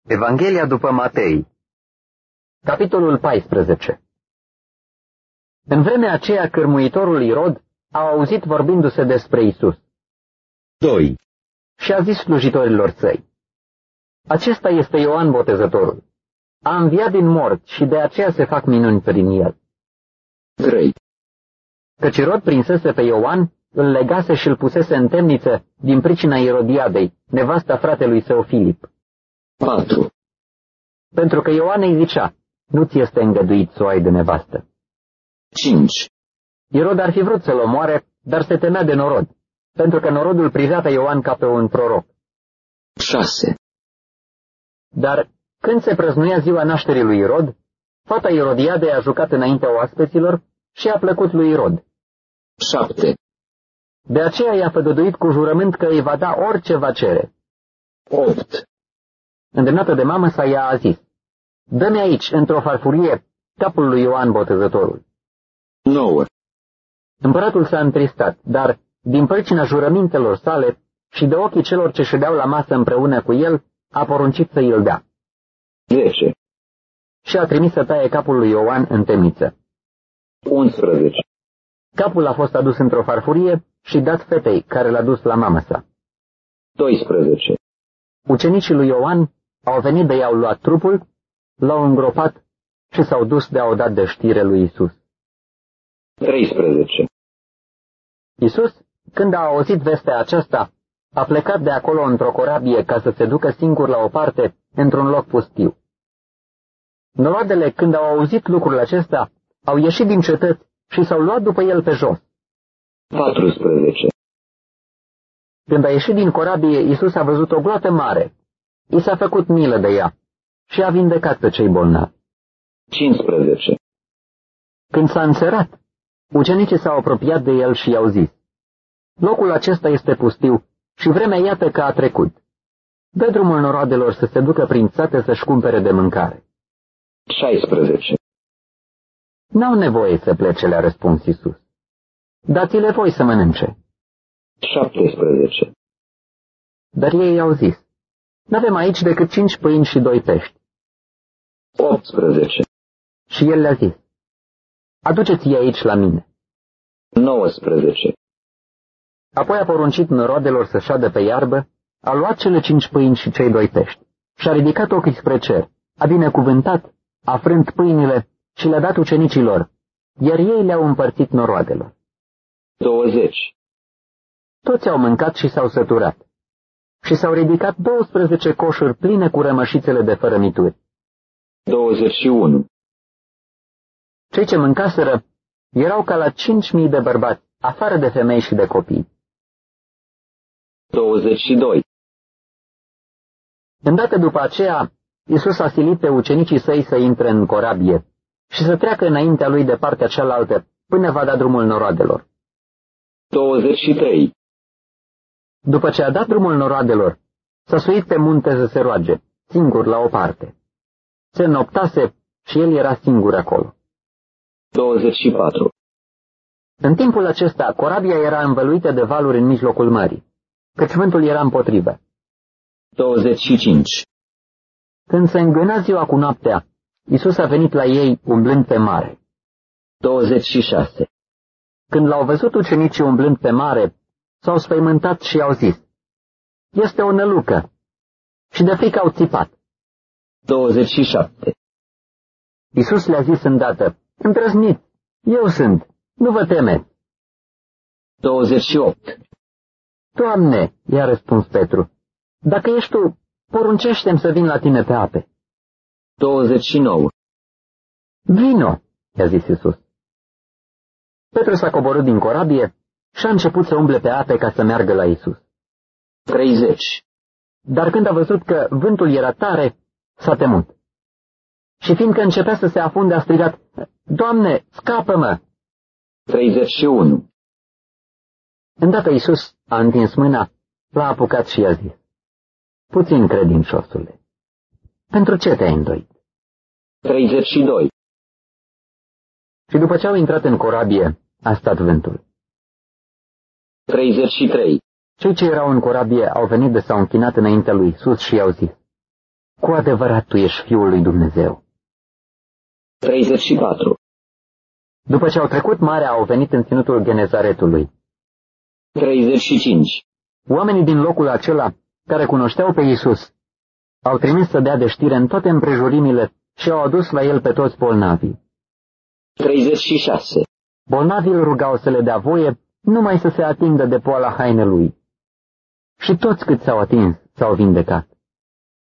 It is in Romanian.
Evanghelia după Matei. Capitolul 14. În vremea aceea, cârmuitorul Irod a auzit vorbindu-se despre Isus. 2. Și a zis slujitorilor săi: Acesta este Ioan Botezătorul. A înviat din mort și de aceea se fac minuni prin el. 3. Căci Irod prinsese pe Ioan, îl legase și îl pusese în temniță din pricina Irodiadei, nevasta fratelui său Filip. 4. Pentru că Ioan îi zicea: nu ți este îngăduit să o ai de nevastă. 5. Irod ar fi vrut să-l omoare, dar se temea de norod, pentru că norodul privea pe Ioan ca pe un proroc. 6. Dar când se prăznuia ziua nașterii lui Irod, fata Irodiadei a jucat înaintea oaspeților și a plăcut lui Irod. 7. De aceea i-a făgăduit cu jurământ că îi va da orice va cere. 8. Îndemnată de mamă sa, ea a zis: dă-mi aici, într-o farfurie, capul lui Ioan Botezătorul. 9. Împăratul s-a întristat, dar, din pricina jurămintelor sale și de ochii celor ce ședeau la masă împreună cu el, a poruncit să îl dea. 10. Și a trimis să taie capul lui Ioan în temniță. 11. Capul a fost adus într-o farfurie și dat fetei care l-a dus la mamă sa. 12. Ucenicii lui Ioan au venit de i-au luat trupul, l-au îngropat și s-au dus de a-o dat de știre lui Isus. 13. Isus, când a auzit vestea aceasta, a plecat de acolo într-o corabie ca să se ducă singur la o parte, într-un loc pustiu. Noroadele, când au auzit lucrul acesta, au ieșit din cetăți și s-au luat după el pe jos. 14. Când a ieșit din corabie, Isus a văzut o gloată mare. I s-a făcut milă de ea și a vindecat pe cei bolnavi. 15. Când s-a înserat, ucenicii s-au apropiat de el și i-au zis: locul acesta este pustiu și vremea iată că a trecut. Dă drumul noroadelor să se ducă prin țate să-și cumpere de mâncare. 16. N-au nevoie să plece, le-a răspuns Isus. Dați-le voi să mănânce. 17. Dar ei i-au zis: n-avem aici decât 5 pâini și 2 pești. 18. Și el le-a zis: aduceți-i aici la mine. 19. Apoi a poruncit noroadelor să șadă pe iarbă, a luat cele 5 pâini și cei 2 pești și a ridicat ochii spre cer, a binecuvântat, a frânt pâinile și le-a dat ucenicilor, iar ei le-au împărțit noroadelor. 20. Toți au mâncat și s-au săturat. Și s-au ridicat 12 coșuri pline cu rămășițele de fărămituri. 21. Cei ce mâncaseră erau ca la 5.000 de bărbați, afară de femei și de copii. 22. Îndată după aceea, Iisus a silit pe ucenicii săi să intre în corabie și să treacă înaintea lui de partea cealaltă până va da drumul noroadelor. 23. După ce a dat drumul noroadelor, s-a suit pe munte să se roage, singur la o parte. Se înnoptase și el era singur acolo. 24. În timpul acesta, corabia era învăluită de valuri în mijlocul mării, căci vântul era împotrivă. 25. Când se îngâna ziua cu noaptea, Iisus a venit la ei umblând pe mare. 26. Când l-au văzut ucenicii umblând pe mare, s-au spăimântat și i-au zis: este o nălucă. Și de frică au țipat. 27. Iisus le-a zis îndată: îndrăzniți, eu sunt, nu vă temeți. 28. Doamne, i-a răspuns Petru, dacă ești tu, poruncește-mi să vin la tine pe ape. 29. Vino, i-a zis Iisus. Petru s-a coborât din corabie și a început să umble pe ape ca să meargă la Iisus. 30. Dar când a văzut că vântul era tare, s-a temut. Și fiindcă începea să se afunde, a strigat: Doamne, scapă-mă! 31. Îndată Iisus a întins mâna, l-a apucat și i-a zis: puțin credinciosule, pentru ce te-ai îndoit? 32. Și după ce au intrat în corabie, a stat vântul. 33. Cei ce erau în corabie au venit de s-au închinat înaintea lui Iisus și i-au zis: cu adevărat tu ești Fiul lui Dumnezeu. 34. După ce au trecut marea, au venit în ținutul Genezaretului. 35. Oamenii din locul acela, care cunoșteau pe Iisus, au trimis să dea de știre în toate împrejurimile și au adus la el pe toți bolnavii. 36. Bolnavii îl rugau să le dea voie numai să se atingă de poala hainelui. Și toți cât s-au atins s-au vindecat.